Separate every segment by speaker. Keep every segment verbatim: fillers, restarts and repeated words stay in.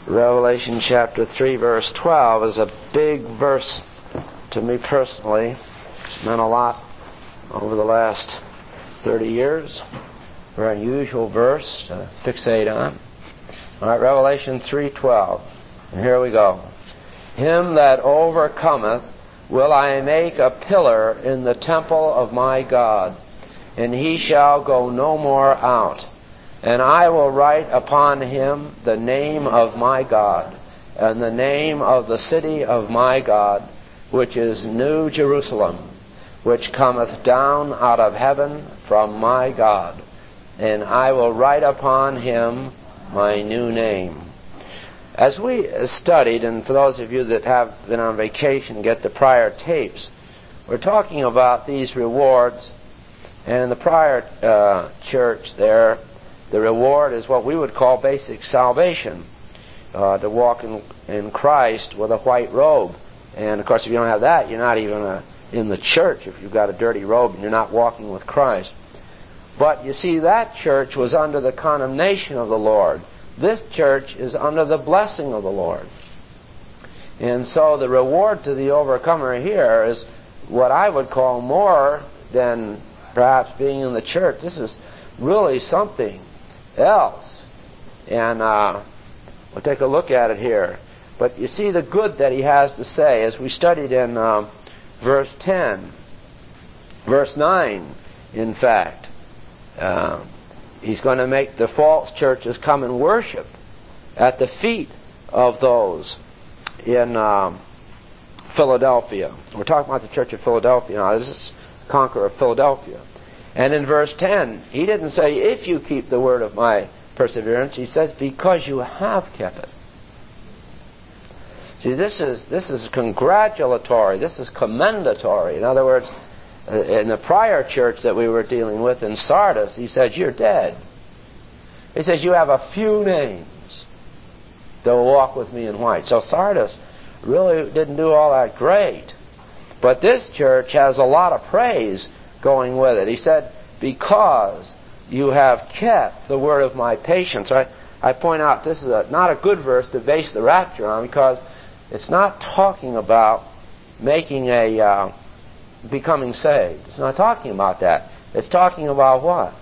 Speaker 1: Revelation chapter three, verse twelve is a big verse to me personally. It's meant a lot over the last thirty years. Very unusual verse to fixate on. All right, Revelation three twelve. And here we go. Him that overcometh will I make a pillar in the temple of my God, and he shall go no more out. And I will write upon him the name of my God, and the name of the city of my God, which is New Jerusalem, which cometh down out of heaven from my God. And I will write upon him my new name. As we studied, and for those of you that have been on vacation, get the prior tapes, we're talking about these rewards. And in the prior uh, church there, the reward is what we would call basic salvation, uh, to walk in, in Christ with a white robe. And, of course, if you don't have that, you're not even uh, in the church if you've got a dirty robe and you're not walking with Christ. But, you see, that church was under the condemnation of the Lord. This church is under the blessing of the Lord. And so the reward to the overcomer here is what I would call more than perhaps being in the church. This is really something else. And uh, we'll take a look at it here. But you see the good that he has to say, as we studied in uh, verse ten. Verse nine, in fact. Uh, he's going to make the false churches come and worship at the feet of those in um, Philadelphia. We're talking about the church of Philadelphia now. This is Conqueror of Philadelphia. And in verse ten, he didn't say, if you keep the word of my perseverance. He says, because you have kept it. See, this is this is congratulatory. This is commendatory. In other words, in the prior church that we were dealing with in Sardis, he says, you're dead. He says, you have a few names that will walk with me in white. So Sardis really didn't do all that great. But this church has a lot of praise going with it. He said, because you have kept the word of my patience. I, I point out this is a, not a good verse to base the rapture on, because it's not talking about making a uh, becoming saved. It's not talking about that. It's talking about what?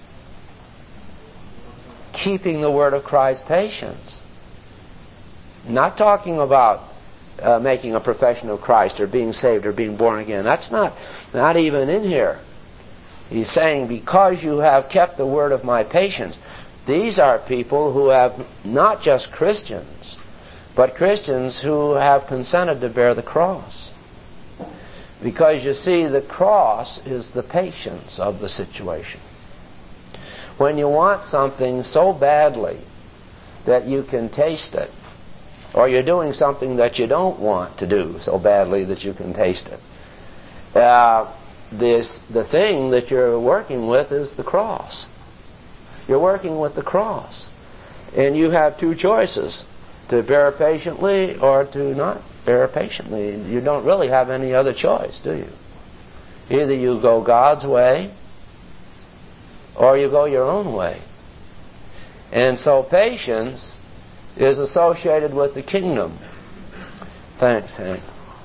Speaker 1: Keeping the word of Christ's patience. Not talking about Uh, making a profession of Christ or being saved or being born again. That's not not even in here. He's saying, because you have kept the word of my patience. These are people who have not just Christians, but Christians who have consented to bear the cross. Because you see, the cross is the patience of the situation. When you want something so badly that you can taste it, or you're doing something that you don't want to do so badly that you can taste it. Uh, this, the thing that you're working with is the cross. You're working with the cross. And you have two choices, to bear patiently or to not bear patiently. You don't really have any other choice, do you? Either you go God's way or you go your own way. And so patience is associated with the kingdom. Thanks, Hank.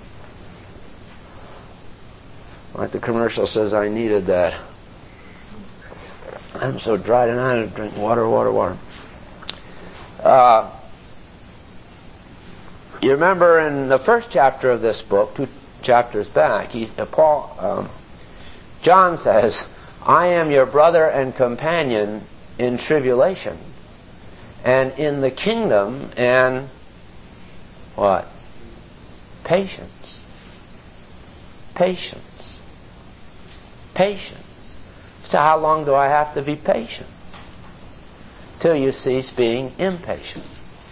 Speaker 1: Like the commercial says, I needed that. I'm so dry tonight, I drink water, water, water. Uh, you remember in the first chapter of this book, two chapters back, he, uh, Paul, um, John says, I am your brother and companion in tribulation, and in the kingdom, and what? Patience. Patience. Patience. So how long do I have to be patient? Till you cease being impatient.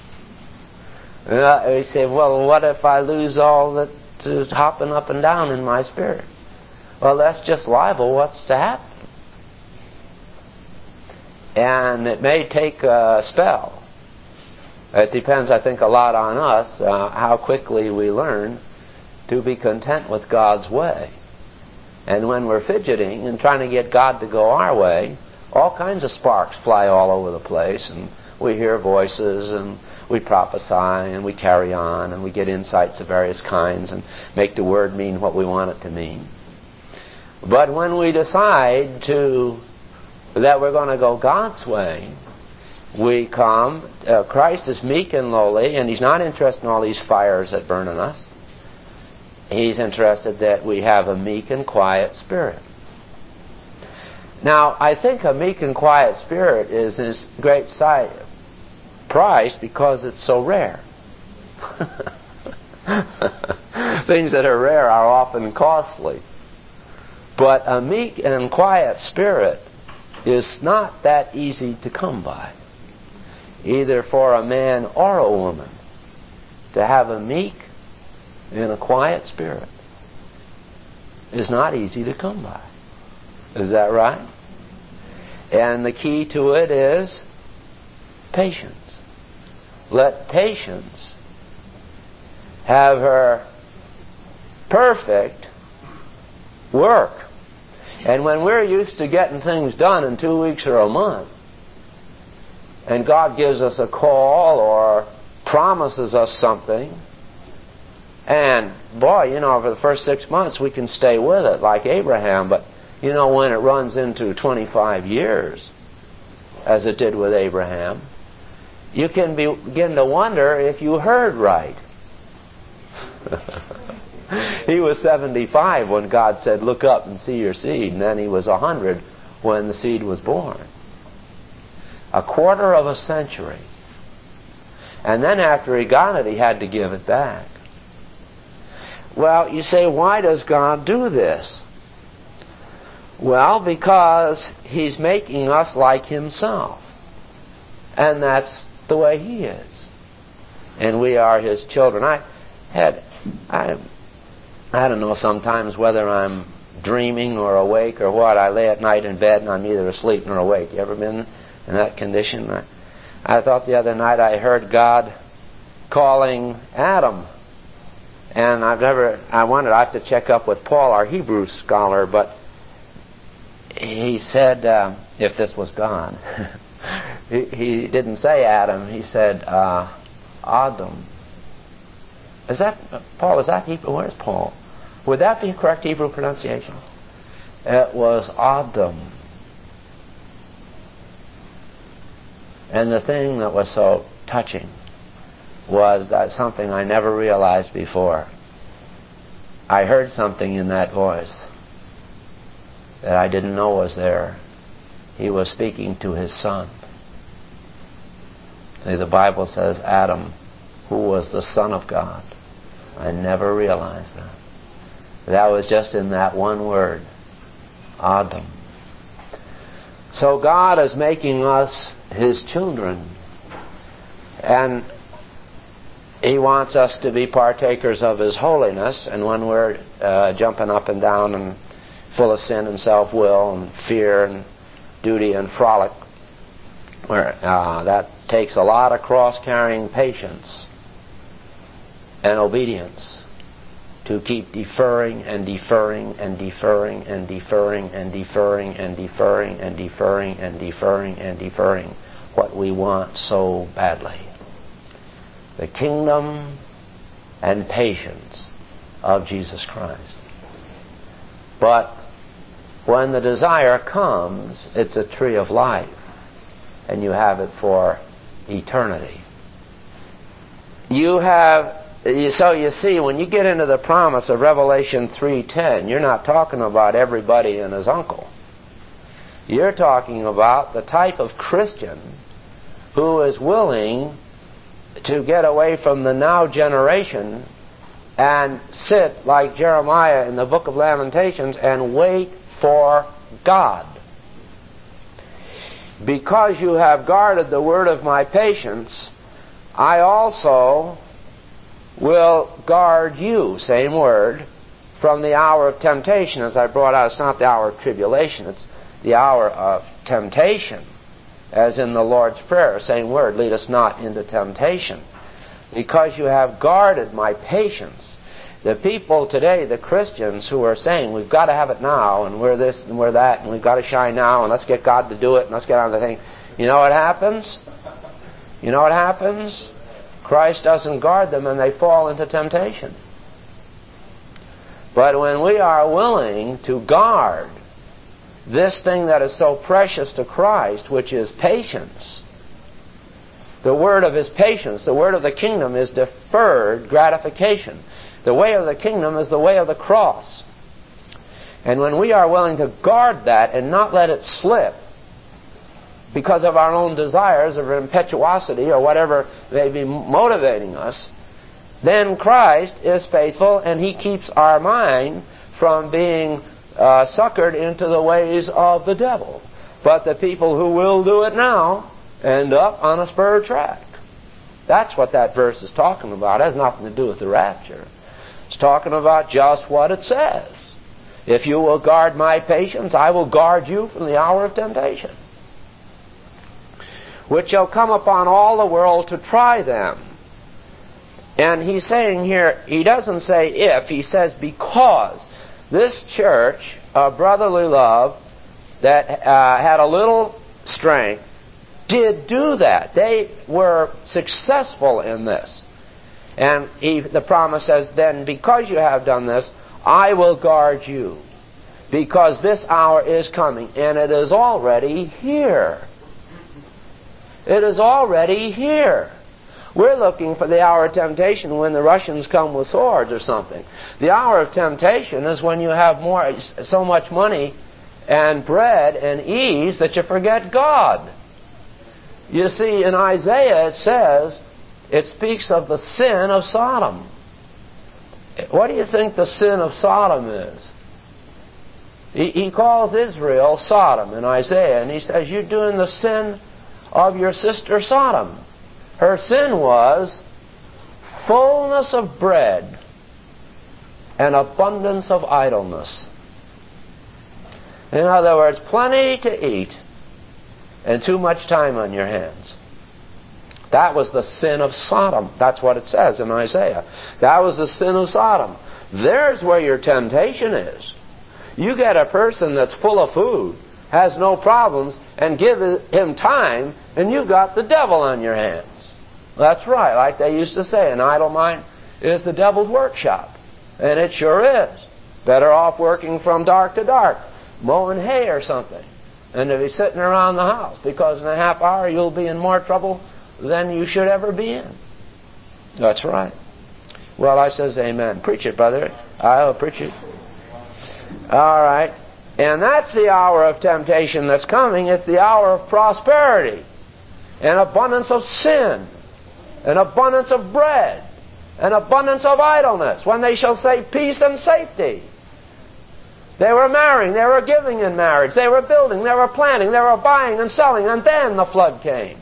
Speaker 1: And you say, well, what if I lose all that uh, hopping up and down in my spirit? Well, that's just liable what's to happen. And it may take a spell. It depends, I think, a lot on us, uh, how quickly we learn to be content with God's way. And when we're fidgeting and trying to get God to go our way, all kinds of sparks fly all over the place, and we hear voices and we prophesy and we carry on and we get insights of various kinds and make the word mean what we want it to mean. But when we decide to that we're going to go God's way, we come, uh, Christ is meek and lowly, and He's not interested in all these fires that burn in us. He's interested that we have a meek and quiet spirit. Now, I think a meek and quiet spirit is His great sight price because it's so rare. Things that are rare are often costly. But a meek and quiet spirit is not that easy to come by, either for a man or a woman. To have a meek and a quiet spirit is not easy to come by. Is that right? And the key to it is patience. Let patience have her perfect work. And when we're used to getting things done in two weeks or a month, and God gives us a call or promises us something, and boy, you know, for the first six months we can stay with it like Abraham, but you know, when it runs into twenty-five years, as it did with Abraham, you can be, begin to wonder if you heard right. He was seventy-five when God said, look up and see your seed. And then he was one hundred when the seed was born. A quarter of a century. And then after he got it, he had to give it back. Well, you say, why does God do this? Well, because He's making us like Himself. And that's the way He is. And we are His children. I had... I I don't know sometimes whether I'm dreaming or awake or what. I lay at night in bed and I'm neither asleep nor awake. You ever been in that condition? I, I thought the other night I heard God calling Adam. And I've never, I wondered, I have to check up with Paul, our Hebrew scholar, but he said, uh, if this was God, he, he didn't say Adam, he said uh, Adam. Is that, Paul, is that Hebrew? Where's Paul? Would that be a correct Hebrew pronunciation? It was Adam. And the thing that was so touching was that something I never realized before. I heard something in that voice that I didn't know was there. He was speaking to his son. See, the Bible says Adam, who was the Son of God. I never realized that. That was just in that one word, Adam. So God is making us His children. And He wants us to be partakers of His holiness. And when we're uh, jumping up and down and full of sin and self-will and fear and duty and frolic, where uh, that takes a lot of cross-carrying patience and obedience to keep deferring and deferring and deferring and deferring and deferring and deferring and deferring and deferring and deferring what we want so badly. The kingdom and patience of Jesus Christ. But when the desire comes, it's a tree of life, and you have it for eternity. You have So you see, when you get into the promise of Revelation three ten, you're not talking about everybody and his uncle. You're talking about the type of Christian who is willing to get away from the now generation and sit like Jeremiah in the book of Lamentations and wait for God. Because you have guarded the word of my patience, I also will guard you, same word, from the hour of temptation. As I brought out, it's not the hour of tribulation, it's the hour of temptation, as in the Lord's Prayer, same word, lead us not into temptation. Because you have guarded my patience. The people today, the Christians who are saying, we've got to have it now, and we're this and we're that, and we've got to shine now, and let's get God to do it, and let's get on the thing. You know what happens? you know what happens? Christ doesn't guard them and they fall into temptation. But when we are willing to guard this thing that is so precious to Christ, which is patience, the word of his patience, the word of the kingdom is deferred gratification. The way of the kingdom is the way of the cross. And when we are willing to guard that and not let it slip because of our own desires or impetuosity or whatever may be motivating us, then Christ is faithful and he keeps our mind from being uh, suckered into the ways of the devil. But the people who will do it now end up on a spur track. That's what that verse is talking about. It has nothing to do with the rapture. It's talking about just what it says. If you will guard my patience, I will guard you from the hour of temptation, which shall come upon all the world to try them. And he's saying here, he doesn't say if, he says because. This church of brotherly love that uh, had a little strength did do that. They were successful in this. And he, the promise says, then because you have done this, I will guard you. Because this hour is coming, and it is already here. It is already here. We're looking for the hour of temptation when the Russians come with swords or something. The hour of temptation is when you have more, so much money and bread and ease that you forget God. You see, in Isaiah it says, it speaks of the sin of Sodom. What do you think the sin of Sodom is? He, he calls Israel Sodom in Isaiah, and he says, you're doing the sin of your sister Sodom. Her sin was fullness of bread and abundance of idleness. In other words, plenty to eat and too much time on your hands. That was the sin of Sodom. That's what it says in Isaiah. That was the sin of Sodom. There's where your temptation is. You get a person that's full of food, has no problems, and give him time, and you've got the devil on your hands. That's right, like they used to say, an idle mind is the devil's workshop. And it sure is. Better off working from dark to dark, mowing hay or something, and to be sitting around the house, because in a half hour you'll be in more trouble than you should ever be in. That's right. Well, I says amen. Preach it, brother. I'll preach it. All right. And that's the hour of temptation that's coming. It's the hour of prosperity and abundance of sin and abundance of bread and abundance of idleness, when they shall say peace and safety. They were marrying, they were giving in marriage, they were building, they were planting, they were buying and selling, and then the flood came.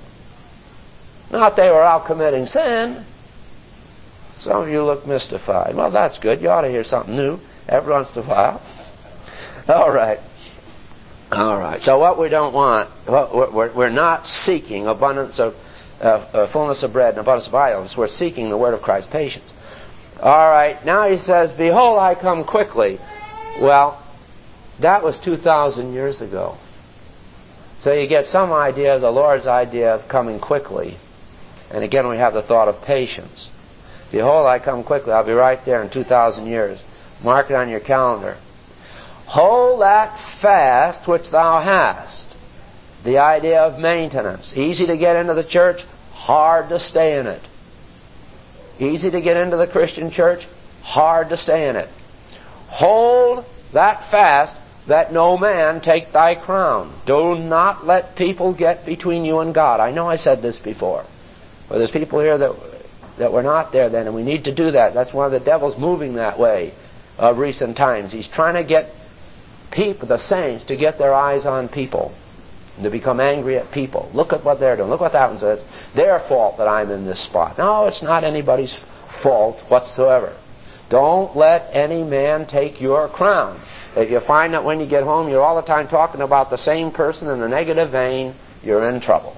Speaker 1: Not they were out committing sin. Some of you look mystified. Well, that's good. You ought to hear something new every once in a while. All right. All right. So what we don't want, we're not seeking abundance of uh, fullness of bread and abundance of idleness. We're seeking the word of Christ's patience. All right. Now he says, behold, I come quickly. Well, that was two thousand years ago. So you get some idea of the Lord's idea of coming quickly. And again, we have the thought of patience. Behold, I come quickly. I'll be right there in two thousand years. Mark it on your calendar. Hold that fast which thou hast. The idea of maintenance. Easy to get into the church, hard to stay in it. Easy to get into the Christian church, hard to stay in it. Hold that fast that no man take thy crown. Do not let people get between you and God. I know I said this before. But there's people here that that were not there then, and we need to do that. That's one of the devil's moving that way of recent times. He's trying to get people, the saints, to get their eyes on people, and to become angry at people. Look at what they're doing. Look what happens. It's their fault that I'm in this spot. No, it's not anybody's fault whatsoever. Don't let any man take your crown. If you find that when you get home you're all the time talking about the same person in a negative vein, you're in trouble.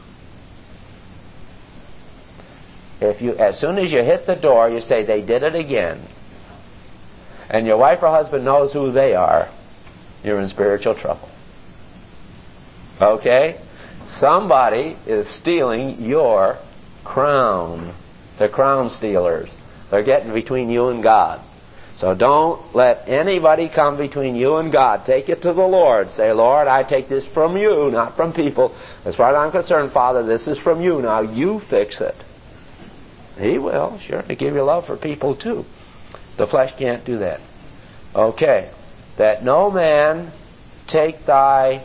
Speaker 1: If you, as soon as you hit the door, you say, they did it again, and your wife or husband knows who they are, you're in spiritual trouble. Okay? Somebody is stealing your crown. They're crown stealers. They're getting between you and God. So don't let anybody come between you and God. Take it to the Lord. Say, Lord, I take this from you, not from people. As far as I'm concerned, Father, this is from you. Now you fix it. He will, sure, to give you love for people too. The flesh can't do that. Okay. That no man take thy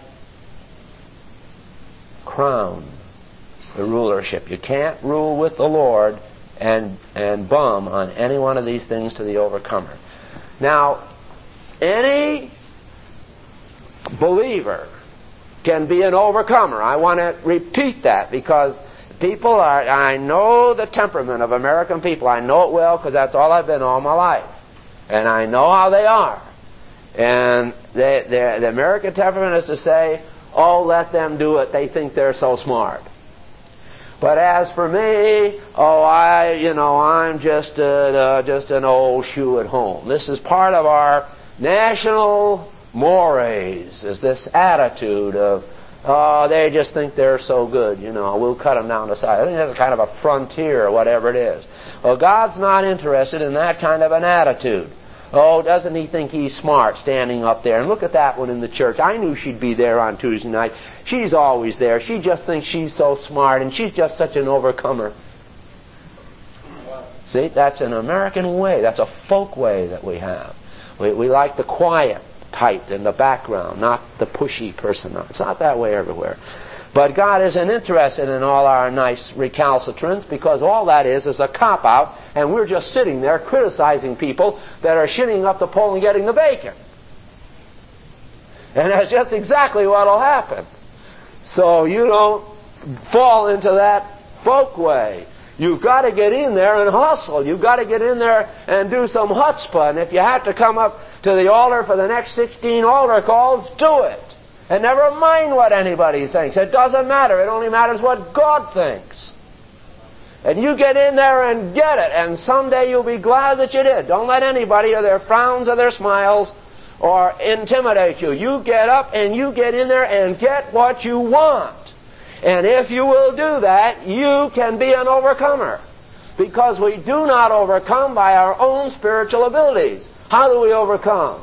Speaker 1: crown, the rulership. You can't rule with the Lord and and bum on any one of these things to the overcomer. Now, any believer can be an overcomer. I want to repeat that because people are, I know the temperament of American people. I know it well because that's all I've been all my life. And I know how they are. And they, the American temperament is to say, oh, let them do it. They think they're so smart. But as for me, oh, I, you know, I'm just a, uh, just an old shoe at home. This is part of our national mores, is this attitude of, oh, they just think they're so good, you know, we'll cut them down to size. I think that's kind of a frontier or whatever it is. Well, God's not interested in that kind of an attitude. Oh, doesn't he think he's smart standing up there? And look at that one in the church. I knew she'd be there on Tuesday night. She's always there. She just thinks she's so smart, and she's just such an overcomer. See, that's an American way. That's a folk way that we have. We, we like the quiet type in the background, not the pushy person. It's not that way everywhere. But God isn't interested in all our nice recalcitrance, because all that is is a cop-out, and we're just sitting there criticizing people that are shinning up the pole and getting the bacon. And that's just exactly what will happen. So you don't fall into that folk way. You've got to get in there and hustle. You've got to get in there and do some chutzpah. And if you have to come up to the altar for the next sixteen altar calls, do it. And never mind what anybody thinks. It doesn't matter. It only matters what God thinks. And you get in there and get it. And someday you'll be glad that you did. Don't let anybody or their frowns or their smiles or intimidate you. You get up and you get in there and get what you want. And if you will do that, you can be an overcomer. Because we do not overcome by our own spiritual abilities. How do we overcome?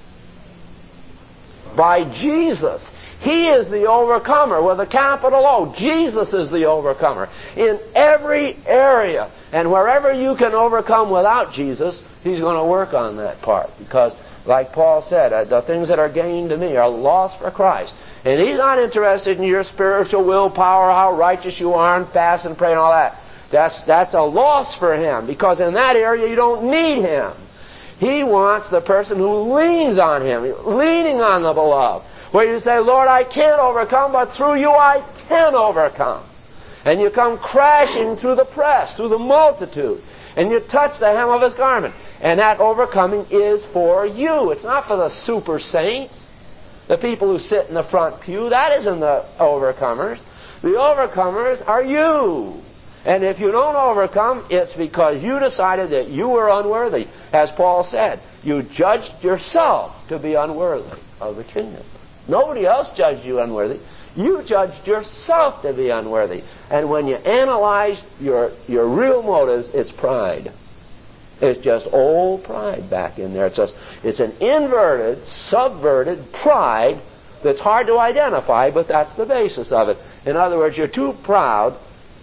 Speaker 1: By Jesus. He is the overcomer with a capital O. Jesus is the overcomer in every area. And wherever you can overcome without Jesus, He's going to work on that part. Because, like Paul said, the things that are gained to me are lost for Christ. And He's not interested in your spiritual willpower, how righteous you are, and fast and pray and all that. That's, that's a loss for Him, because in that area you don't need Him. He wants the person who leans on Him, leaning on the beloved. Where you say, Lord, I can't overcome, but through you I can overcome. And you come crashing through the press, through the multitude, and you touch the hem of His garment. And that overcoming is for you. It's not for the super saints, the people who sit in the front pew. That isn't the overcomers. The overcomers are you. And if you don't overcome, it's because you decided that you were unworthy. As Paul said, you judged yourself to be unworthy of the kingdom. Nobody else judged you unworthy. You judged yourself to be unworthy. And when you analyze your, your real motives, it's pride. It's just old pride back in there. It's, just, it's an inverted, subverted pride that's hard to identify, but that's the basis of it. In other words, you're too proud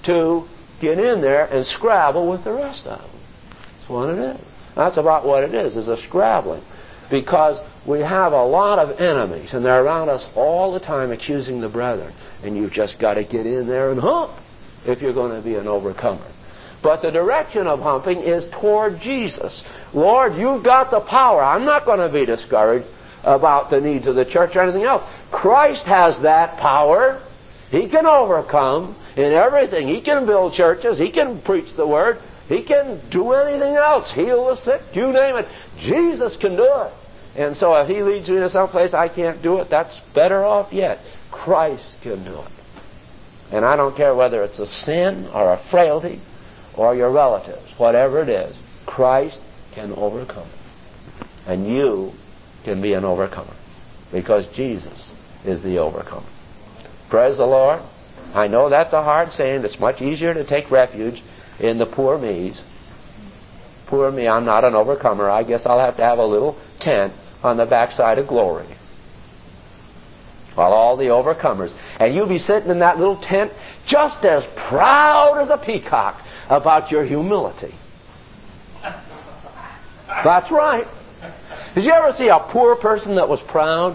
Speaker 1: to get in there and scrabble with the rest of them. That's what it is. That's about what it is, is a scrabbling. Because we have a lot of enemies, and they're around us all the time accusing the brethren. And you've just got to get in there and hump if you're going to be an overcomer. But the direction of humping is toward Jesus. Lord, you've got the power. I'm not going to be discouraged about the needs of the church or anything else. Christ has that power. He can overcome in everything. He can build churches. He can preach the Word. He can do anything else. Heal the sick. You name it. Jesus can do it. And so if He leads me to some place I can't do it, that's better off yet. Christ can do it. And I don't care whether it's a sin or a frailty or your relatives. Whatever it is, Christ can overcome it. And you can be an overcomer. Because Jesus is the overcomer. Praise the Lord. I know that's a hard saying. It's much easier to take refuge in the poor me's. Poor me, I'm not an overcomer. I guess I'll have to have a little tent on the backside of glory. While all the overcomers. And you'll be sitting in that little tent just as proud as a peacock about your humility. That's right. Did you ever see a poor person that was proud?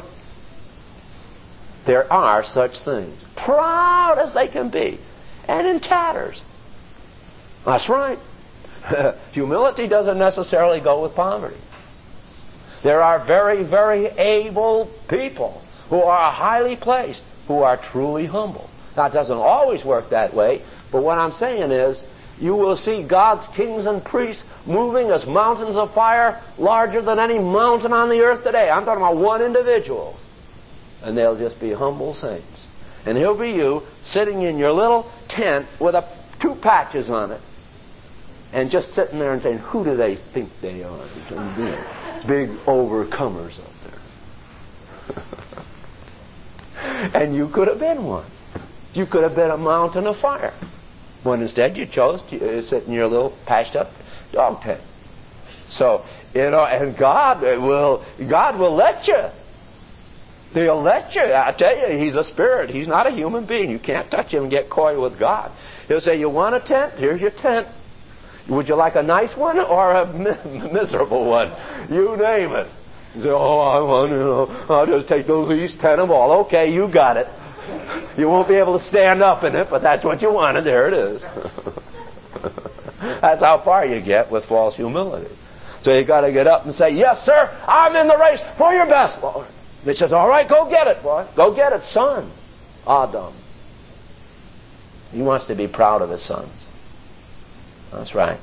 Speaker 1: There are such things. Proud as they can be. And in tatters. That's right. Humility doesn't necessarily go with poverty. There are very, very able people who are highly placed, who are truly humble. Now, it doesn't always work that way, but what I'm saying is, you will see God's kings and priests moving as mountains of fire larger than any mountain on the earth today. I'm talking about one individual. And they'll just be humble saints. And he'll be you sitting in your little tent with a, two patches on it. And just sitting there and saying, who do they think they are? Big overcomers up there. And you could have been one. You could have been a mountain of fire. When instead you chose to sit in your little patched up dog tent. So, you know, and God will, God will let you. He'll let you. I tell you, He's a spirit. He's not a human being. You can't touch Him and get coy with God. He'll say, you want a tent? Here's your tent. Would you like a nice one or a mi- miserable one? You name it. You say, oh, I want, you know, I'll just take the least ten of all. Okay, you got it. You won't be able to stand up in it, but that's what you wanted. There it is. That's how far you get with false humility. So you got to get up and say, yes, sir, I'm in the race for your best, Lord. And he says, all right, go get it, boy. Go get it, son. Adam. He wants to be proud of his sons. That's right.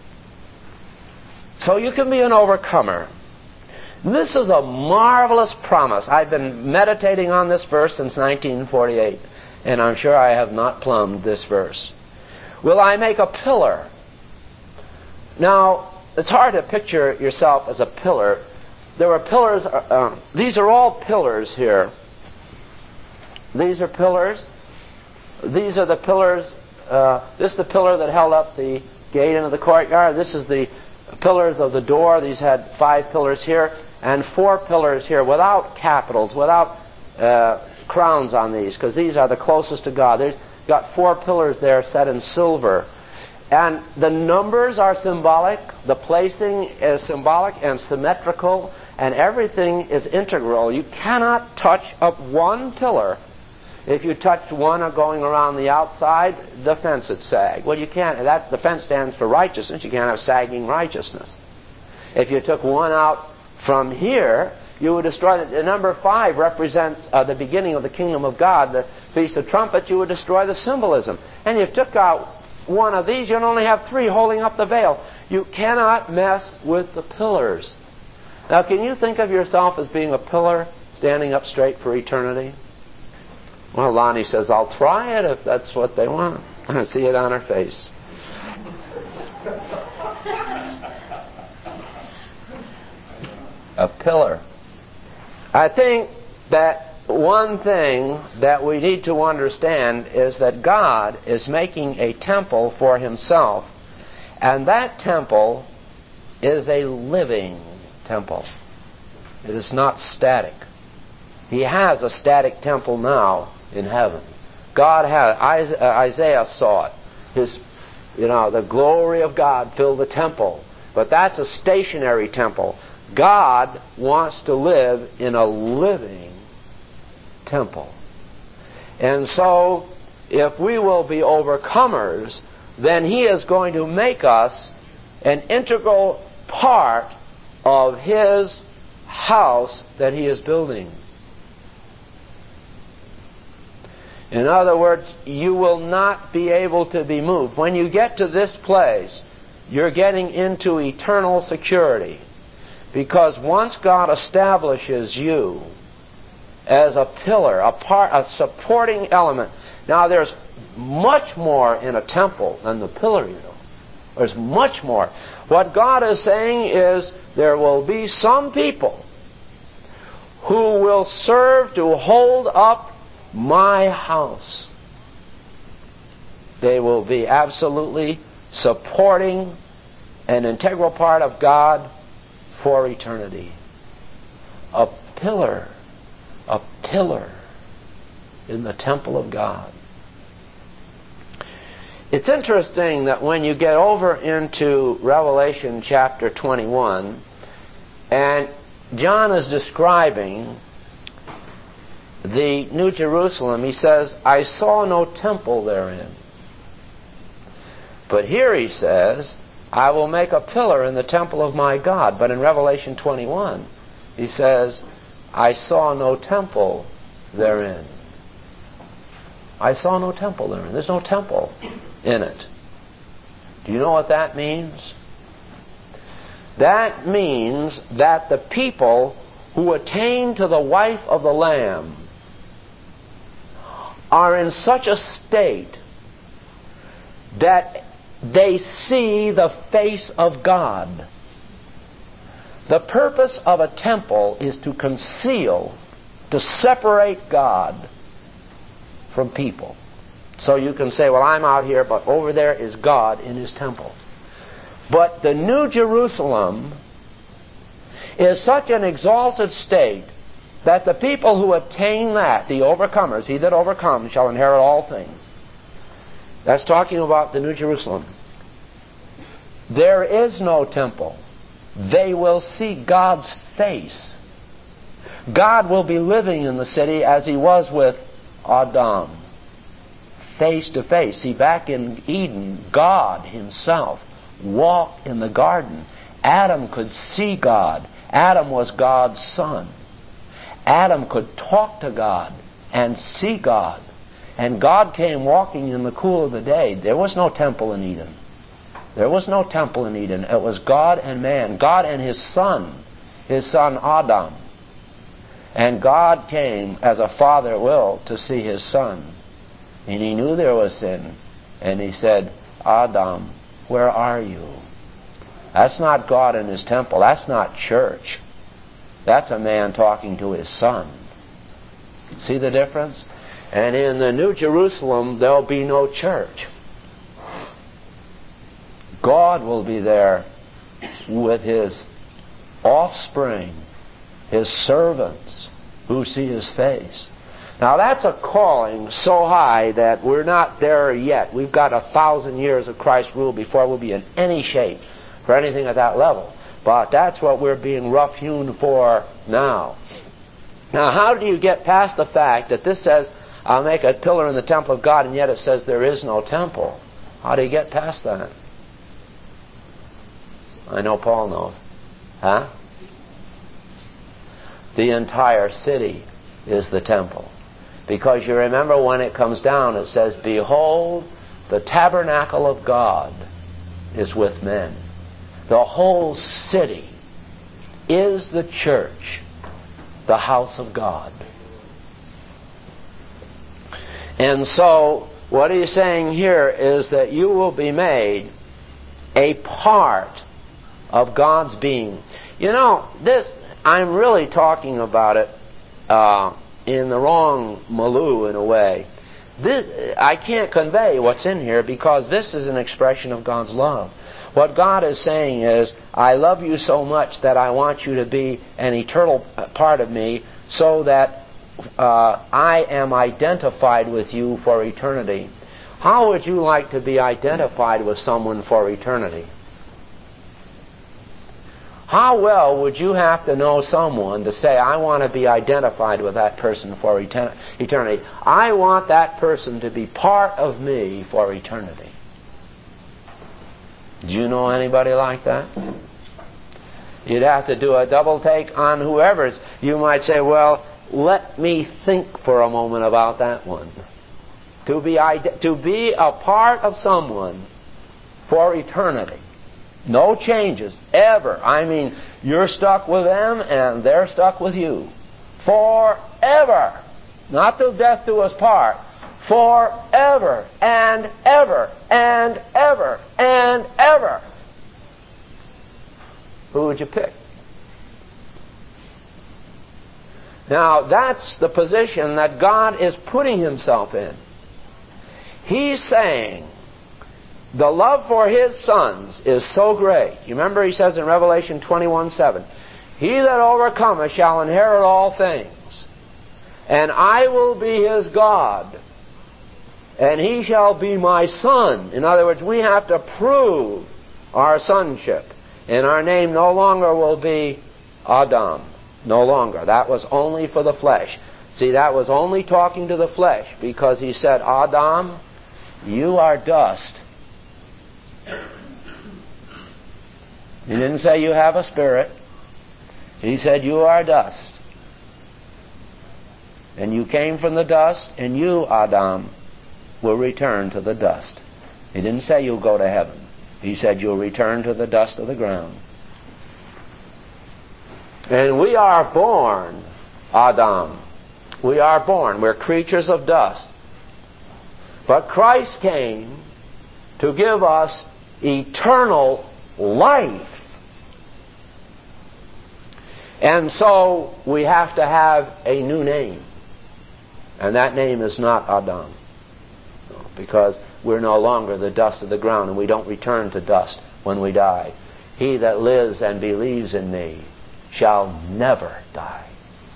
Speaker 1: So you can be an overcomer. This is a marvelous promise. I've been meditating on this verse since nineteen forty-eight, and I'm sure I have not plumbed this verse. Will I make a pillar? Now, it's hard to picture yourself as a pillar. There were pillars. Uh, these are all pillars here. These are pillars. These are the pillars. Uh, this is the pillar that held up the gate into the courtyard. This is the pillars of the door. These had five pillars here and four pillars here without capitals, without uh, crowns on these, because these are the closest to God. There's got four pillars there set in silver. And the numbers are symbolic. The placing is symbolic and symmetrical, and everything is integral. You cannot touch up one pillar. If you touched one going around the outside, the fence would sag. Well, you can't. That, the fence stands for righteousness. You can't have sagging righteousness. If you took one out from here, you would destroy it. The number five represents uh, the beginning of the kingdom of God, the Feast of Trumpets. You would destroy the symbolism. And if you took out one of these, you'd only have three holding up the veil. You cannot mess with the pillars. Now, can you think of yourself as being a pillar standing up straight for eternity? Well, Lonnie says, I'll try it if that's what they want. I see it on her face. A pillar. I think that one thing that we need to understand is that God is making a temple for Himself, and that temple is a living temple. It is not static. He has a static temple now in heaven. God has. Isaiah saw it. His, you know, the glory of God filled the temple. But that's a stationary temple. God wants to live in a living temple. And so, if we will be overcomers, then He is going to make us an integral part of His house that He is building. In other words, you will not be able to be moved. When you get to this place, you're getting into eternal security. Because once God establishes you as a pillar, a part, a supporting element. Now, there's much more in a temple than the pillar, you know. There's much more. What God is saying is there will be some people who will serve to hold up my house. They will be absolutely supporting an integral part of God for eternity. A pillar, a pillar in the temple of God. It's interesting that when you get over into Revelation chapter twenty-one, and John is describing the New Jerusalem, he says, I saw no temple therein. But here he says, I will make a pillar in the temple of my God. But in Revelation twenty-one, he says, I saw no temple therein. I saw no temple therein. There's no temple in it. Do you know what that means? That means that the people who attain to the wife of the Lamb are in such a state that they see the face of God. The purpose of a temple is to conceal, to separate God from people. So you can say, well, I'm out here, but over there is God in His temple. But the New Jerusalem is such an exalted state that the people who attain that, the overcomers, he that overcomes shall inherit all things. That's talking about the New Jerusalem. There is no temple. They will see God's face. God will be living in the city as He was with Adam, face to face. See, back in Eden, God Himself walked in the garden. Adam could see God. Adam was God's son. Adam could talk to God and see God. And God came walking in the cool of the day. There was no temple in Eden. There was no temple in Eden. It was God and man. God and His son. His son Adam. And God came as a father will to see His son. And He knew there was sin. And He said, Adam, where are you? That's not God in His temple. That's not church. That's a man talking to his son. See the difference? And in the New Jerusalem, there'll be no church. God will be there with His offspring, His servants, who see His face. Now that's a calling so high that we're not there yet. We've got a thousand years of Christ's rule before we'll be in any shape for anything at that level. But that's what we're being rough-hewn for now. Now, how do you get past the fact that this says, I'll make a pillar in the temple of God, and yet it says there is no temple? How do you get past that? I know Paul knows. Huh? The entire city is the temple. Because you remember when it comes down, it says, behold, the tabernacle of God is with men. The whole city is the church, the house of God. And so, what he's saying here is that you will be made a part of God's being. You know, this, I'm really talking about it uh, in the wrong milieu in a way. This, I can't convey what's in here because this is an expression of God's love. What God is saying is, I love you so much that I want you to be an eternal part of me so that uh, I am identified with you for eternity. How would you like to be identified with someone for eternity? How well would you have to know someone to say, I want to be identified with that person for eternity? I want that person to be part of me for eternity. Do you know anybody like that? You'd have to do a double take on whoever's. You might say, well, let me think for a moment about that one. To be, to be a part of someone for eternity. No changes, ever. I mean, you're stuck with them and they're stuck with you. Forever. Not till death do us part. Forever and ever and ever and ever. Who would you pick? Now, that's the position that God is putting Himself in. He's saying the love for His sons is so great. You remember He says in Revelation twenty-one seven, He that overcometh shall inherit all things, and I will be his God, and he shall be my son. In other words, we have to prove our sonship. And our name no longer will be Adam. No longer. That was only for the flesh. See, that was only talking to the flesh, because He said, Adam, you are dust. He didn't say you have a spirit. He said you are dust. And you came from the dust, and you, Adam, will return to the dust. He didn't say you'll go to heaven. He said you'll return to the dust of the ground. And we are born, Adam. We are born. We're creatures of dust. But Christ came to give us eternal life. And so we have to have a new name. And that name is not Adam. Because we're no longer the dust of the ground, and we don't return to dust when we die. He that lives and believes in me shall never die.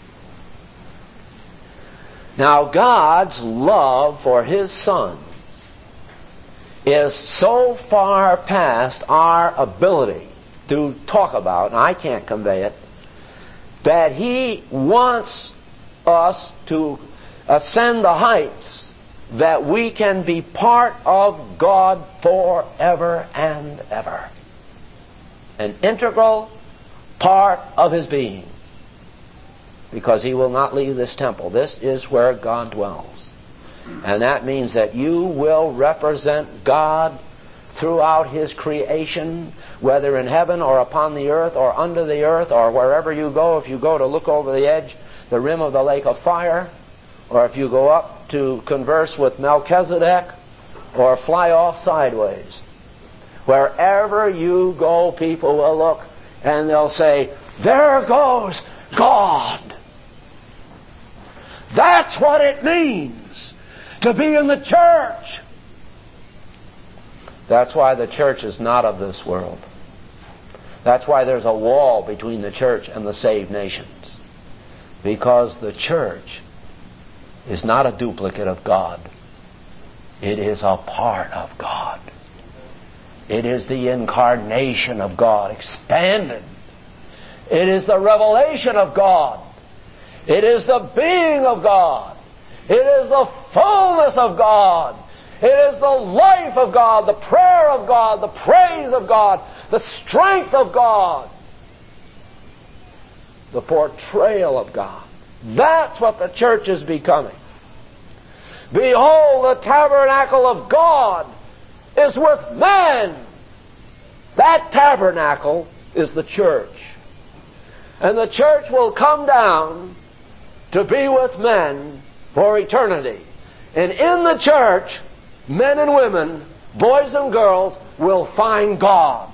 Speaker 1: Now, God's love for His sons is so far past our ability to talk about, and I can't convey it, that He wants us to ascend the heights that we can be part of God forever and ever. An integral part of His being. Because He will not leave this temple. This is where God dwells. And that means that you will represent God throughout His creation, whether in heaven or upon the earth or under the earth or wherever you go. If you go to look over the edge, the rim of the lake of fire, or if you go up to converse with Melchizedek, or fly off sideways. Wherever you go, people will look and they'll say, there goes God. That's what it means to be in the church. That's why the church is not of this world. That's why there's a wall between the church and the saved nations. Because the church is not a duplicate of God. It is a part of God. It is the incarnation of God, expanded. It is the revelation of God. It is the being of God. It is the fullness of God. It is the life of God, the prayer of God, the praise of God, the strength of God, the portrayal of God. That's what the church is becoming. Behold, the tabernacle of God is with men. That tabernacle is the church. And the church will come down to be with men for eternity. And in the church, men and women, boys and girls, will find God.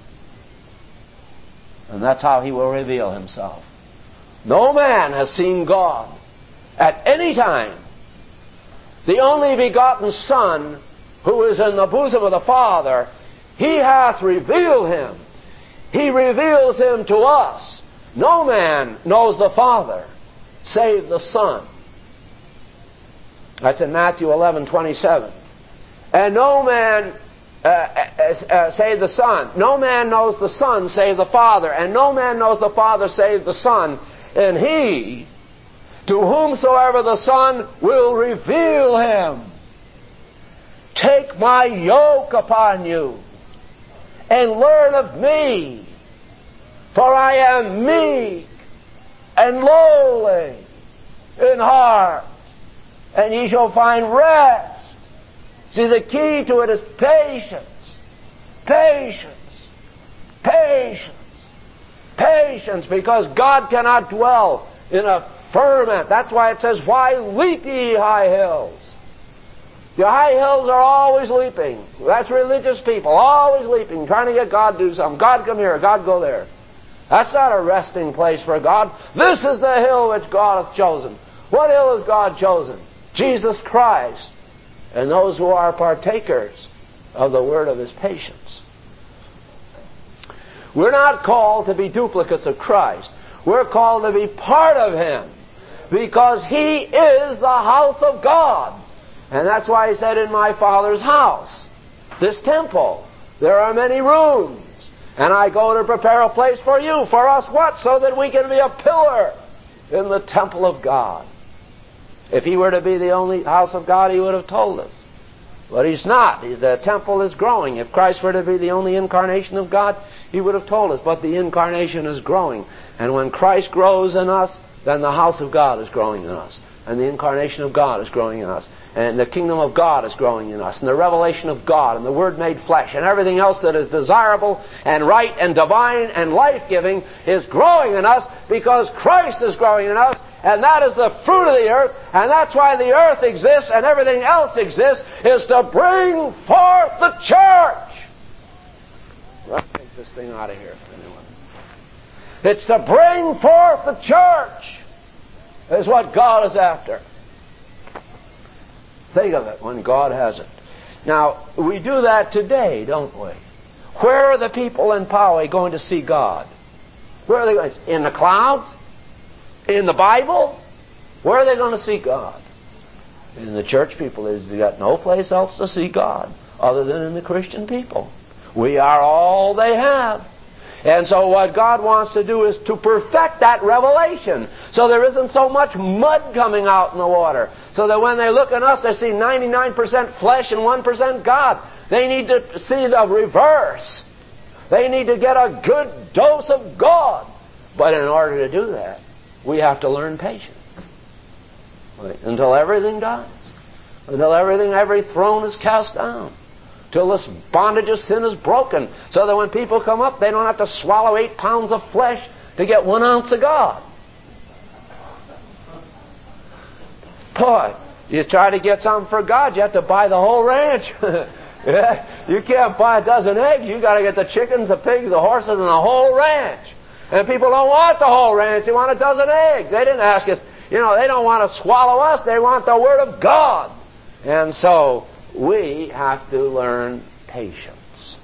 Speaker 1: And that's how He will reveal Himself. No man has seen God at any time. The only begotten Son, who is in the bosom of the Father, He hath revealed Him. He reveals Him to us. No man knows the Father save the Son. That's in Matthew eleven twenty-seven. And no man uh, uh, uh, save the Son. No man knows the Son save the Father. And no man knows the Father save the Son. And He, to whomsoever the Son will reveal Him. Take my yoke upon you and learn of me, for I am meek and lowly in heart, and ye shall find rest. See, the key to it is patience. Patience. Patience. Patience, because God cannot dwell in a firmament. That's why it says, why leap ye high hills? The high hills are always leaping. That's religious people, always leaping, trying to get God to do something. God come here, God go there. That's not a resting place for God. This is the hill which God hath chosen. What hill has God chosen? Jesus Christ. And those who are partakers of the word of his patience. We're not called to be duplicates of Christ. We're called to be part of him, because he is the house of God. And that's why he said, in my Father's house, this temple, there are many rooms. And I go to prepare a place for you. For us what? So that we can be a pillar in the temple of God. If he were to be the only house of God, he would have told us. But he's not. The temple is growing. If Christ were to be the only incarnation of God, he would have told us. But the incarnation is growing. And when Christ grows in us, then the house of God is growing in us. And the incarnation of God is growing in us. And the kingdom of God is growing in us. And the revelation of God and the Word made flesh and everything else that is desirable and right and divine and life-giving is growing in us, because Christ is growing in us. And that is the fruit of the earth. And that's why the earth exists and everything else exists, is to bring forth the church. Let's take this thing out of here for anyone. It's to bring forth the church is what God is after. Think of it when God has it. Now, we do that today, don't we? Where are the people in Poway going to see God? Where are they going? In the clouds? In the Bible? Where are they going to see God? In the church people, they've got no place else to see God other than in the Christian people. We are all they have. And so what God wants to do is to perfect that revelation, so there isn't so much mud coming out in the water, so that when they look at us, they see ninety-nine percent flesh and one percent God. They need to see the reverse. They need to get a good dose of God. But in order to do that, we have to learn patience. Right? Until everything dies. Until everything, every throne is cast down. Till this bondage of sin is broken, so that when people come up, they don't have to swallow eight pounds of flesh to get one ounce of God. Boy, you try to get something for God, you have to buy the whole ranch. Yeah, you can't buy a dozen eggs. You got to get the chickens, the pigs, the horses, and the whole ranch. And people don't want the whole ranch; they want a dozen eggs. They didn't ask us. You know, they don't want to swallow us. They want the Word of God. And so we have to learn patience.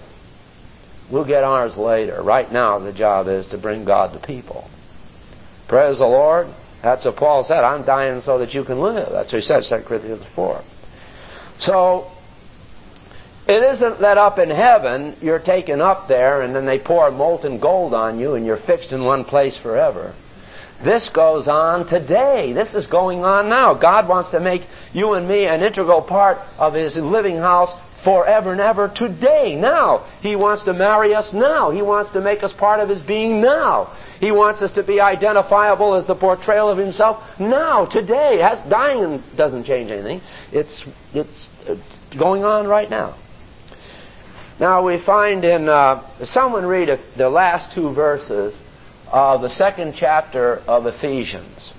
Speaker 1: We'll get ours later. Right now, the job is to bring God to people. Praise the Lord. That's what Paul said. I'm dying so that you can live. That's what he said, Second Corinthians four. So, it isn't that up in heaven you're taken up there and then they pour molten gold on you and you're fixed in one place forever. This goes on today. This is going on now. God wants to make you and me an integral part of His living house forever and ever today, now. He wants to marry us now. He wants to make us part of His being now. He wants us to be identifiable as the portrayal of Himself now, today. As dying doesn't change anything. It's, it's going on right now. Now we find in, uh, someone read a, the last two verses of the second chapter of Ephesians.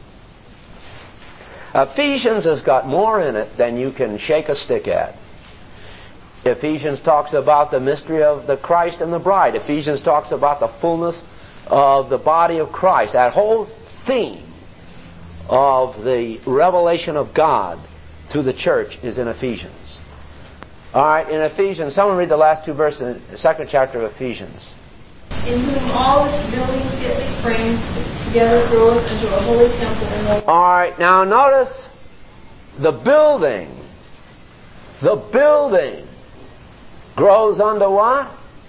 Speaker 1: Ephesians has got more in it than you can shake a stick at. Ephesians talks about the mystery of the Christ and the bride. Ephesians talks about the fullness of the body of Christ. That whole theme of the revelation of God to the church is in Ephesians. All right, in Ephesians, someone read the last two verses in the second chapter of Ephesians.
Speaker 2: In whom all its building fitly framed together groweth into a holy temple in the...
Speaker 1: All right, now notice the building. The building grows unto what?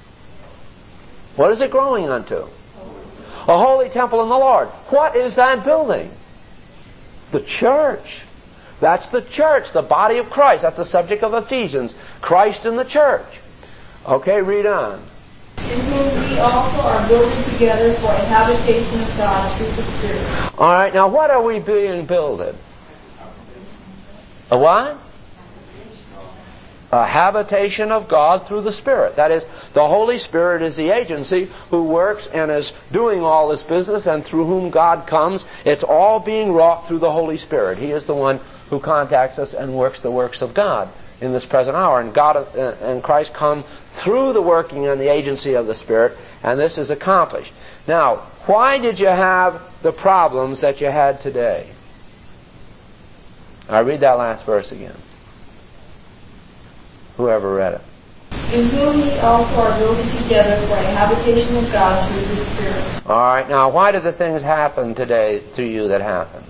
Speaker 1: What is it growing unto? A holy temple in the Lord. What is that building? The church. That's the church, the body of Christ. That's the subject of Ephesians. Christ and the church. Okay, read on.
Speaker 2: In whom we also are building together for a habitation of God through the Spirit.
Speaker 1: All right, now what are we being builded? A what? A habitation of God through the Spirit. That is, the Holy Spirit is the agency who works and is doing all this business, and through whom God comes. It's all being wrought through the Holy Spirit. He is the one who contacts us and works the works of God in this present hour. And God and Christ come through the working and the agency of the Spirit, and this is accomplished. Now, why did you have the problems that you had today? I read that last verse again. Whoever read it.
Speaker 2: in whom ye also are building together for a habitation of God through the Spirit.
Speaker 1: All right, now why do the things happen today to you that happen?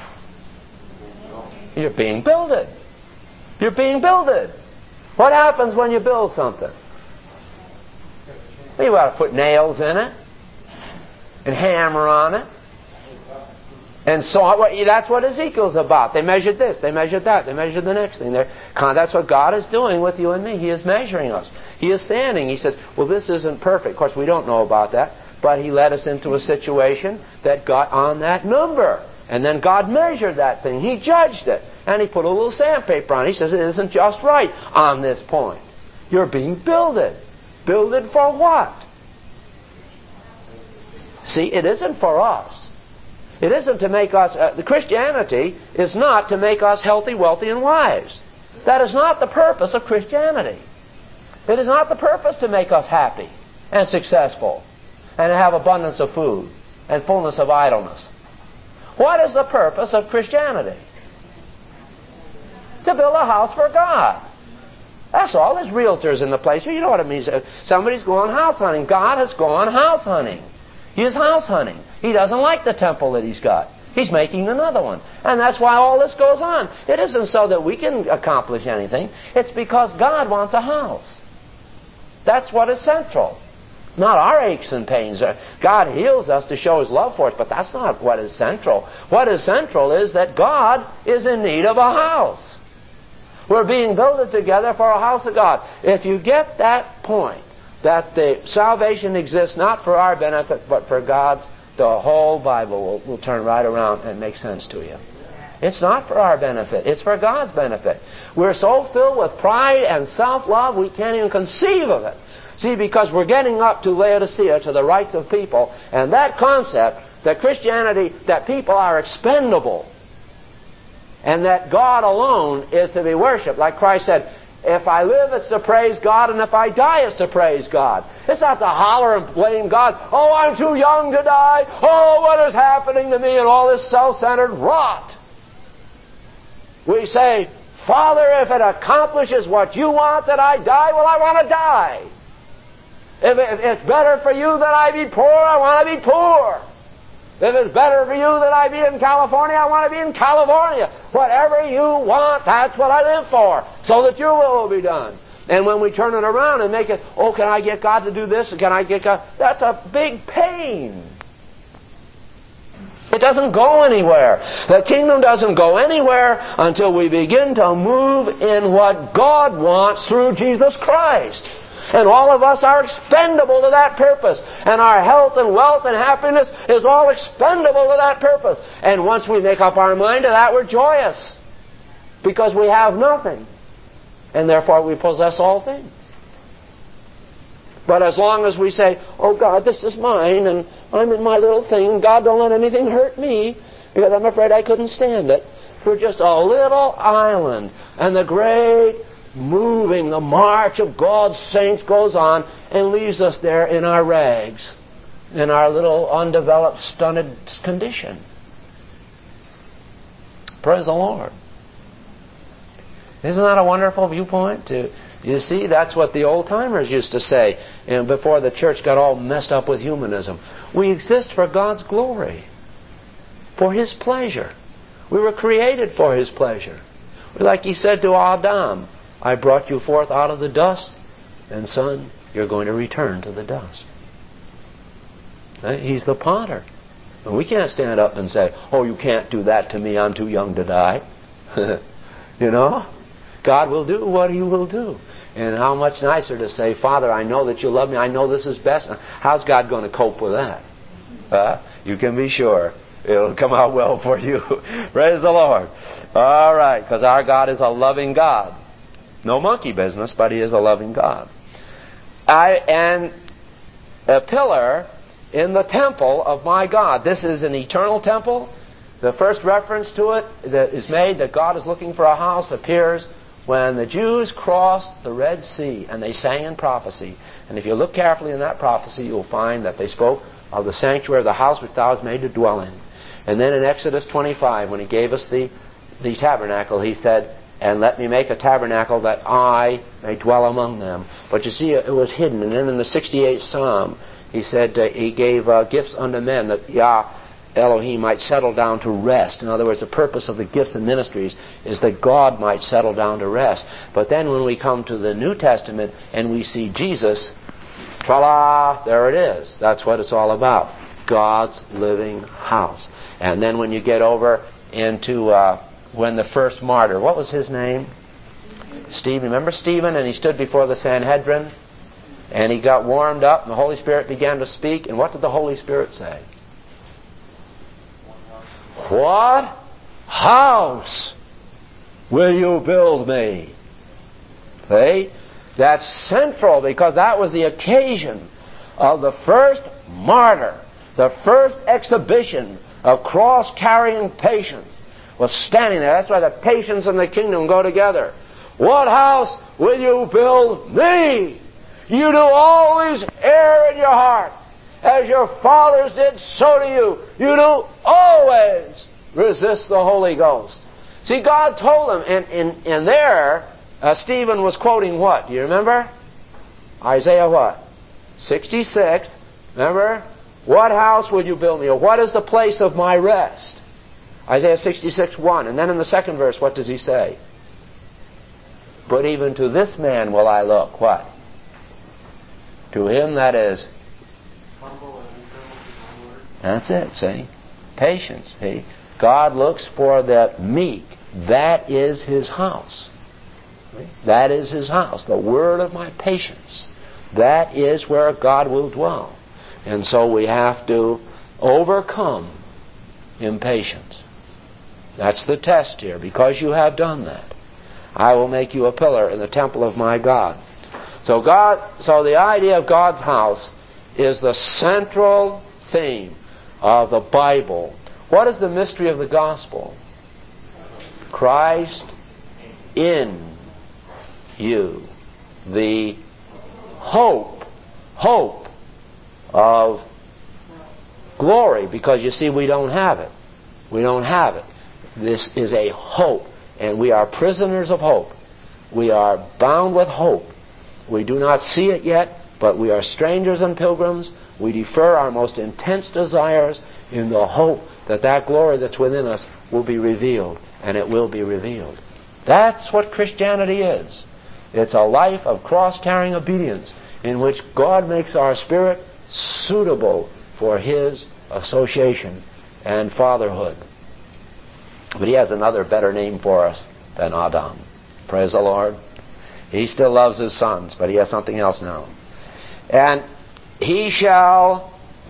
Speaker 1: You're being builded. You're being builded. What happens when you build something? You got to put nails in it and hammer on it. And so that's what Ezekiel's about. They measured this, they measured that, they measured the next thing. They're, that's what God is doing with you and me. He is measuring us. He is standing. He says, well, this isn't perfect. Of course, we don't know about that. But He led us into a situation that got on that number. And then God measured that thing. He judged it. And He put a little sandpaper on it. He says, it isn't just right on this point. You're being builded. Builded for what? See, it isn't for us. It isn't to make us, uh, the Christianity is not to make us healthy, wealthy, and wise. That is not the purpose of Christianity. It is not the purpose to make us happy and successful and to have abundance of food and fullness of idleness. What is the purpose of Christianity? To build a house for God. That's all. There's realtors in the place. You know what it means. Somebody's going house hunting. God has gone house hunting. He is house hunting. He doesn't like the temple that He's got. He's making another one. And that's why all this goes on. It isn't so that we can accomplish anything. It's because God wants a house. That's what is central. Not our aches and pains. God heals us to show His love for us, but that's not what is central. What is central is that God is in need of a house. We're being built together for a house of God. If you get that point, that the salvation exists not for our benefit, but for God's, the whole Bible will, will turn right around and make sense to you. It's not for our benefit. It's for God's benefit. We're so filled with pride and self-love we can't even conceive of it. See, because we're getting up to Laodicea, to the rights of people, and that concept, that Christianity, that people are expendable, and that God alone is to be worshipped. Like Christ said, if I live, it's to praise God, and if I die, it's to praise God. It's not to holler and blame God. Oh, I'm too young to die. Oh, what is happening to me? And all this self-centered rot. We say, Father, if it accomplishes what you want that I die, well, I want to die. If it's better for you that I be poor, I want to be poor. If it's better for you that I be in California, I want to be in California. Whatever you want, that's what I live for, so that your will will be done. And when we turn it around and make it, oh, can I get God to do this? Can I get God? That's a big pain. It doesn't go anywhere. The kingdom doesn't go anywhere until we begin to move in what God wants through Jesus Christ. And all of us are expendable to that purpose. And our health and wealth and happiness is all expendable to that purpose. And once we make up our mind to that, we're joyous. Because we have nothing. And therefore we possess all things. But as long as we say, oh God, this is mine, and I'm in my little thing, and God don't let anything hurt me, because I'm afraid I couldn't stand it. We're just a little island. And the great moving, the march of God's saints goes on and leaves us there in our rags, in our little undeveloped, stunted condition. Praise the Lord. Isn't that a wonderful viewpoint? To, you see, that's what the old-timers used to say, and before the church got all messed up with humanism. We exist for God's glory, for His pleasure. We were created for His pleasure. Like He said to Adam, I brought you forth out of the dust, and son, you're going to return to the dust. He's the potter. And we can't stand up and say, oh, you can't do that to me, I'm too young to die. You know? God will do what He will do. And how much nicer to say, Father, I know that you love me, I know this is best. How's God going to cope with that? Uh, you can be sure it'll come out well for you. Praise the Lord. All right, because our God is a loving God. No monkey business, but He is a loving God. I and a pillar in the temple of my God. This is an eternal temple. The first reference to it that is made that God is looking for a house appears when the Jews crossed the Red Sea and they sang in prophecy. And if you look carefully in that prophecy, you'll find that they spoke of the sanctuary of the house which thou hast made to dwell in. And then in Exodus twenty-five, when He gave us the, the tabernacle, He said, and let me make a tabernacle that I may dwell among them. But you see, it was hidden. And then in the sixty-eighth Psalm, he said uh, he gave uh, gifts unto men that Yah Elohim might settle down to rest. In other words, the purpose of the gifts and ministries is that God might settle down to rest. But then when we come to the New Testament and we see Jesus, tra-la, there it is. That's what it's all about. God's living house. And then when you get over into uh, when the first martyr, what was his name? Stephen. Remember Stephen? And he stood before the Sanhedrin and he got warmed up and the Holy Spirit began to speak. And what did the Holy Spirit say? What house will you build me? See? That's central, because that was the occasion of the first martyr, the first exhibition of cross-carrying patience was standing there. That's why the patience and the kingdom go together. What house will you build me? You do always err in your heart. As your fathers did, so do you. You do always resist the Holy Ghost. See, God told them, and, and, and there, uh, Stephen was quoting what? Do you remember? Isaiah what? sixty-six. Remember? What house will you build me? Or what is the place of my rest? Isaiah sixty-six, one. And then in the second verse, what does he say? But even to this man will I look. What? To him that is... That's it, see? Patience, see? God looks for the meek. That is his house. See? That is his house. The word of my patience. That is where God will dwell. And so we have to overcome impatience. That's the test here. Because you have done that, I will make you a pillar in the temple of my God. So God, so the idea of God's house is the central theme of the Bible. What is the mystery of the gospel? Christ in you. The hope, hope of glory, because you see, we don't have it. We don't have it. This is a hope, and we are prisoners of hope. We are bound with hope. We do not see it yet, but we are strangers and pilgrims. We defer our most intense desires in the hope that that glory that's within us will be revealed, and it will be revealed. That's what Christianity is. It's a life of cross-carrying obedience in which God makes our spirit suitable for His association and fatherhood. But He has another better name for us than Adam. Praise the Lord. He still loves His sons, but He has something else now. And He shall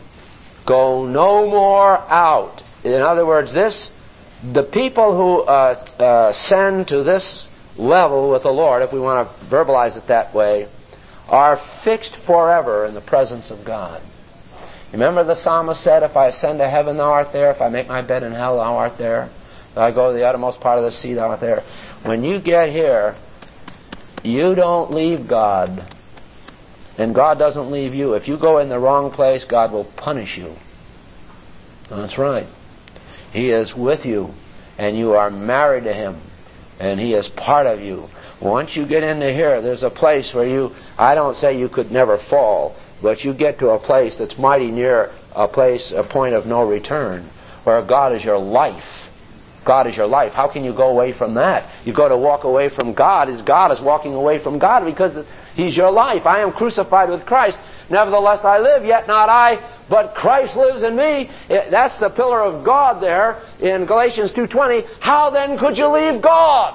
Speaker 1: go no more out. In other words, this, the people who uh, uh, send to this level with the Lord, if we want to verbalize it that way, are fixed forever in the presence of God. Remember the psalmist said, if I ascend to heaven, thou art there. If I make my bed in hell, thou art there. If I go to the uttermost part of the sea, thou art there. When you get here, you don't leave God. And God doesn't leave you. If you go in the wrong place, God will punish you. That's right. He is with you, and you are married to Him, and He is part of you. Once you get into here, there's a place where you, I don't say you could never fall, but you get to a place that's mighty near a place, a point of no return, where God is your life. God is your life. How can you go away from that? You go to walk away from God as God is walking away from God, because He's your life. I am crucified with Christ. Nevertheless I live, yet not I, but Christ lives in me. That's the pillar of God there in Galatians two twenty. How then could you leave God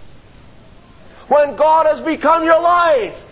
Speaker 1: when God has become your life?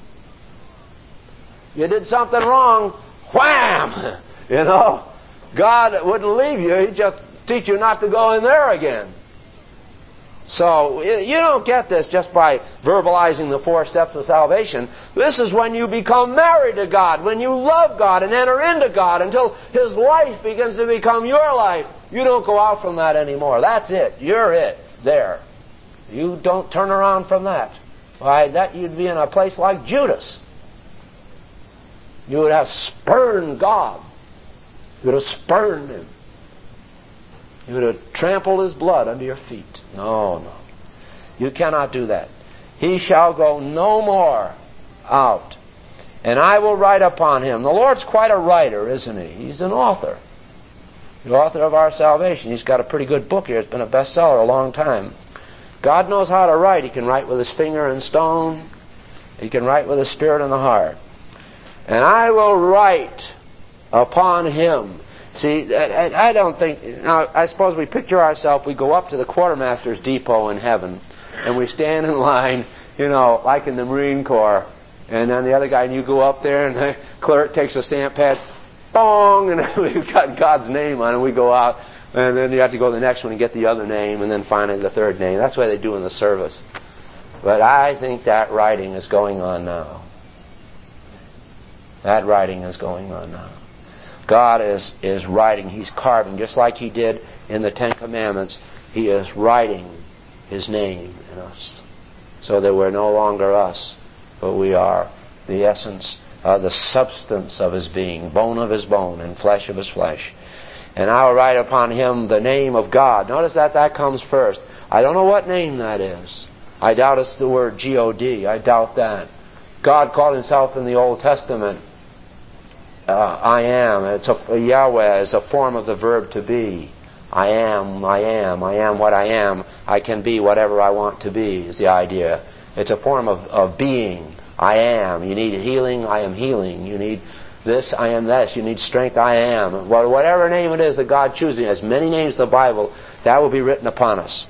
Speaker 1: You did something wrong, wham! You know, God wouldn't leave you. He'd just teach you not to go in there again. So you don't get this just by verbalizing the four steps of salvation. This is when you become married to God, when you love God and enter into God until His life begins to become your life. You don't go out from that anymore. That's it. You're it. There. You don't turn around from that. Why, that you'd be in a place like Judas. You would have spurned God. You would have spurned Him. You would have trampled His blood under your feet. No, no. You cannot do that. He shall go no more out. And I will write upon him. The Lord's quite a writer, isn't he? He's an author. The author of our salvation. He's got a pretty good book here. It's been a bestseller a long time. God knows how to write. He can write with his finger and stone. He can write with his spirit and the heart. And I will write upon him. See, I don't think... Now, I suppose we picture ourselves, we go up to the quartermaster's depot in heaven, and we stand in line, you know, like in the Marine Corps, and then the other guy, and you go up there, and the clerk takes a stamp pad, bong, and we've got God's name on it, and we go out, and then you have to go to the next one and get the other name, and then finally the third name. That's what they do in the service. But I think that writing is going on now. That writing is going on now. God is, is writing. He's carving, just like he did in the Ten Commandments. He is writing his name in us, so that we're no longer us, but we are the essence, uh, the substance of his being, bone of his bone and flesh of his flesh. And I will write upon him the name of God. Notice that that comes first. I don't know what name that is. I doubt it's the word G O D. I doubt that. God called himself in the Old Testament Uh, I am. It's a, Yahweh is a form of the verb to be. I am, I am, I am what I am. I can be whatever I want to be is the idea. It's a form of, of being. I am. You need healing, I am healing. You need this, I am this. You need strength, I am. Well, whatever name it is that God chooses, as many names in the Bible, that will be written upon us.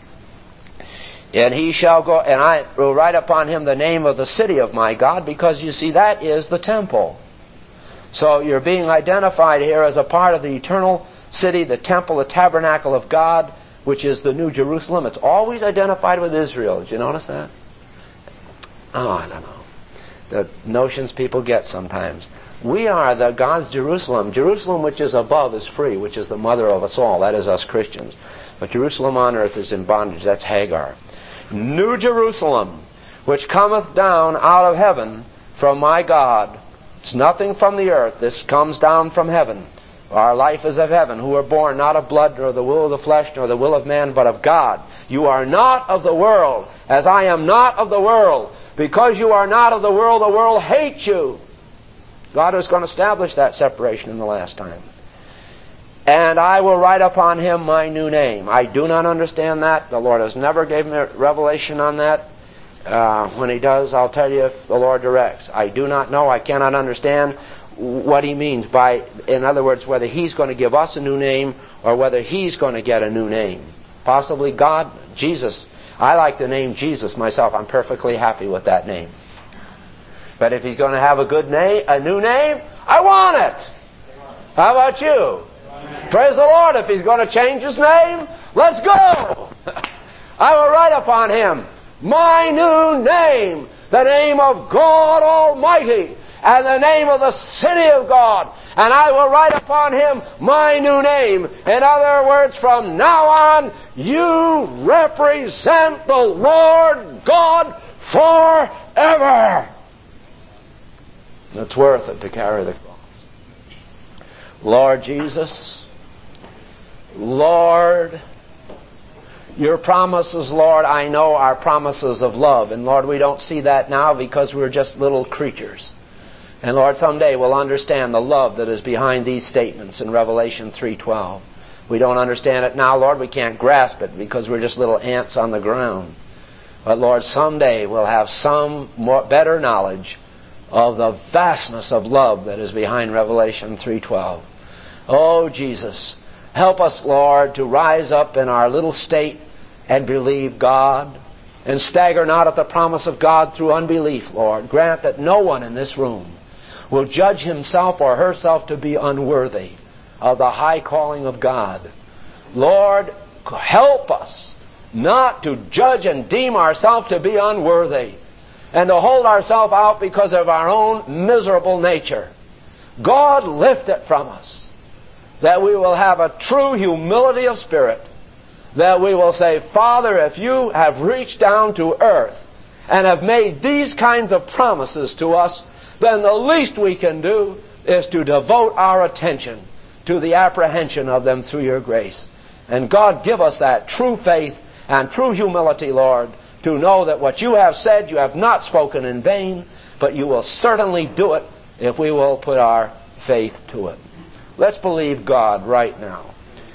Speaker 1: And he shall go, and I will write upon him the name of the city of my God, because you see, that is the temple. So you're being identified here as a part of the eternal city, the temple, the tabernacle of God, which is the New Jerusalem. It's always identified with Israel. Did you notice that? Oh, I don't know. The notions people get sometimes. We are the God's Jerusalem. Jerusalem which is above is free, which is the mother of us all. That is us Christians. But Jerusalem on earth is in bondage. That's Hagar. New Jerusalem, which cometh down out of heaven from my God. It's nothing from the earth. This comes down from heaven. Our life is of heaven, who are born not of blood, nor the will of the flesh, nor the will of man, but of God. You are not of the world, as I am not of the world. Because you are not of the world, the world hates you. God is going to establish that separation in the last time. And I will write upon him my new name. I do not understand that. The Lord has never given me a revelation on that. Uh, when he does, I'll tell you if the Lord directs. I do not know. I cannot understand what he means by, in other words, whether he's going to give us a new name or whether he's going to get a new name. Possibly God, Jesus. I like the name Jesus myself. I'm perfectly happy with that name. But if he's going to have a good name, a new name, I want it. How about you? Praise the Lord. If he's going to change his name, let's go. I will write upon him my new name, the name of God Almighty, and the name of the city of God. And I will write upon him my new name. In other words, from now on, you represent the Lord God forever. It's worth it to carry the cross. Lord Jesus, Lord, your promises, Lord, I know are promises of love. And Lord, we don't see that now because we're just little creatures. And Lord, someday we'll understand the love that is behind these statements in Revelation three twelve. We don't understand it now, Lord. We can't grasp it because we're just little ants on the ground. But Lord, someday we'll have some more, better knowledge of the vastness of love that is behind Revelation three twelve. Oh, Jesus, help us, Lord, to rise up in our little state and believe God, and stagger not at the promise of God through unbelief, Lord. Grant that no one in this room will judge himself or herself to be unworthy of the high calling of God. Lord, help us not to judge and deem ourselves to be unworthy and to hold ourselves out because of our own miserable nature. God, lift it from us, that we will have a true humility of spirit, that we will say, Father, if you have reached down to earth and have made these kinds of promises to us, then the least we can do is to devote our attention to the apprehension of them through your grace. And God, give us that true faith and true humility, Lord, to know that what you have said you have not spoken in vain, but you will certainly do it if we will put our faith to it. Let's believe God right now.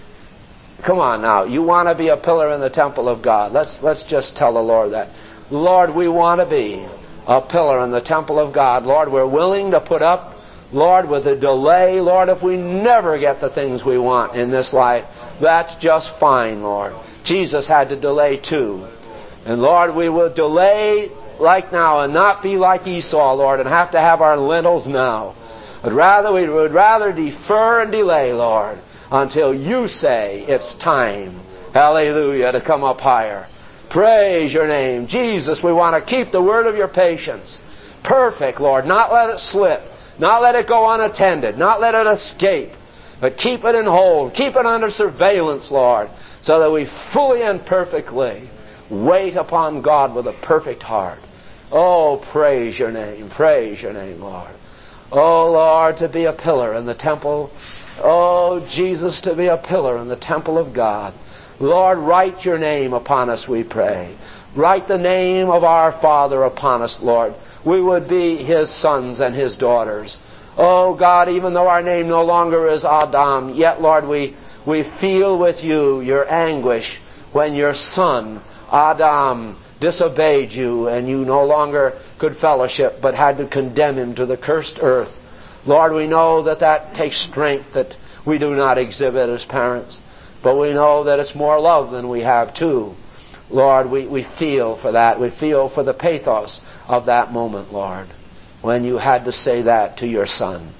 Speaker 1: Come on now. You want to be a pillar in the temple of God. Let's, let's just tell the Lord that. Lord, we want to be a pillar in the temple of God. Lord, we're willing to put up, Lord, with a delay. Lord, if we never get the things we want in this life, that's just fine, Lord. Jesus had to delay too. And Lord, we will delay like now and not be like Esau, Lord, and have to have our lentils now. But rather, we would rather defer and delay, Lord, until you say it's time, hallelujah, to come up higher. Praise your name. Jesus, we want to keep the word of your patience perfect, Lord. Not let it slip. Not let it go unattended. Not let it escape. But keep it in hold. Keep it under surveillance, Lord, so that we fully and perfectly wait upon God with a perfect heart. Oh, praise your name. Praise your name, Lord. Oh, Lord, to be a pillar in the temple. Oh, Jesus, to be a pillar in the temple of God. Lord, write your name upon us, we pray. Write the name of our Father upon us, Lord. We would be His sons and His daughters. Oh, God, even though our name no longer is Adam, yet, Lord, we, we feel with you your anguish when your son, Adam, disobeyed you and you no longer could fellowship but had to condemn him to the cursed earth. Lord, we know that that takes strength that we do not exhibit as parents. But we know that it's more love than we have too. Lord, we, we feel for that. We feel for the pathos of that moment, Lord, when you had to say that to your son.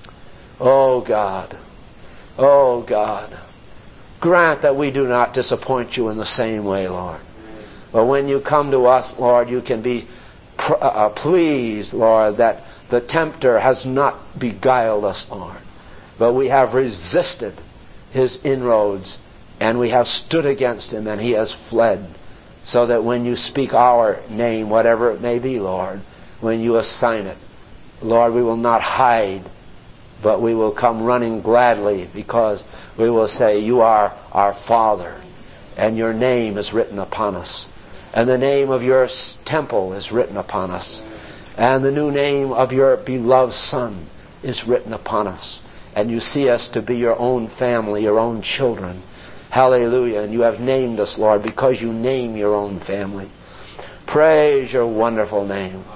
Speaker 1: Oh, God. Oh, God. Grant that we do not disappoint you in the same way, Lord. But when you come to us, Lord, you can be pr- uh, pleased, Lord, that the tempter has not beguiled us, Lord. But we have resisted his inroads, and we have stood against him, and he has fled. So that when you speak our name, whatever it may be, Lord, when you assign it, Lord, we will not hide, but we will come running gladly, because we will say, you are our Father, and your name is written upon us, and the name of your temple is written upon us, and the new name of your beloved Son is written upon us. And you see us to be your own family, your own children. Hallelujah. And you have named us, Lord, because you name your own family. Praise your wonderful name.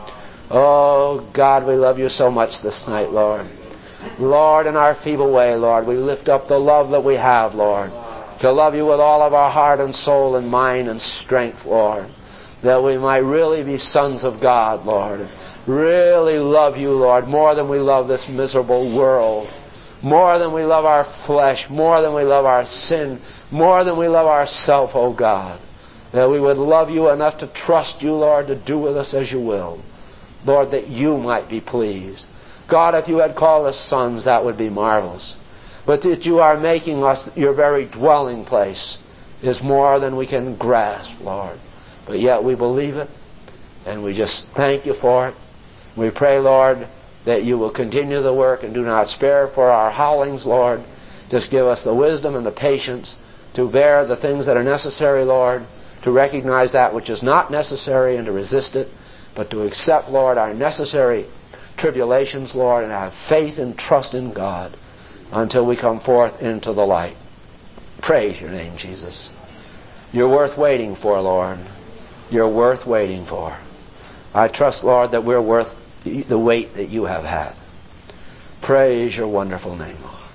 Speaker 1: Oh, God, we love you so much this night, Lord. Lord, in our feeble way, Lord, we lift up the love that we have, Lord, to love you with all of our heart and soul and mind and strength, Lord, that we might really be sons of God, Lord. Really love you, Lord, more than we love this miserable world. More than we love our flesh, more than we love our sin, more than we love ourselves, oh God. That we would love you enough to trust you, Lord, to do with us as you will. Lord, that you might be pleased. God, if you had called us sons, that would be marvelous. But that you are making us your very dwelling place is more than we can grasp, Lord. But yet we believe it, and we just thank you for it. We pray, Lord, that you will continue the work and do not spare for our howlings, Lord. Just give us the wisdom and the patience to bear the things that are necessary, Lord, to recognize that which is not necessary and to resist it, but to accept, Lord, our necessary tribulations, Lord, and have faith and trust in God until we come forth into the light. Praise your name, Jesus. You're worth waiting for, Lord. You're worth waiting for. I trust, Lord, that we're worth the wait that you have had. Praise your wonderful name, Lord.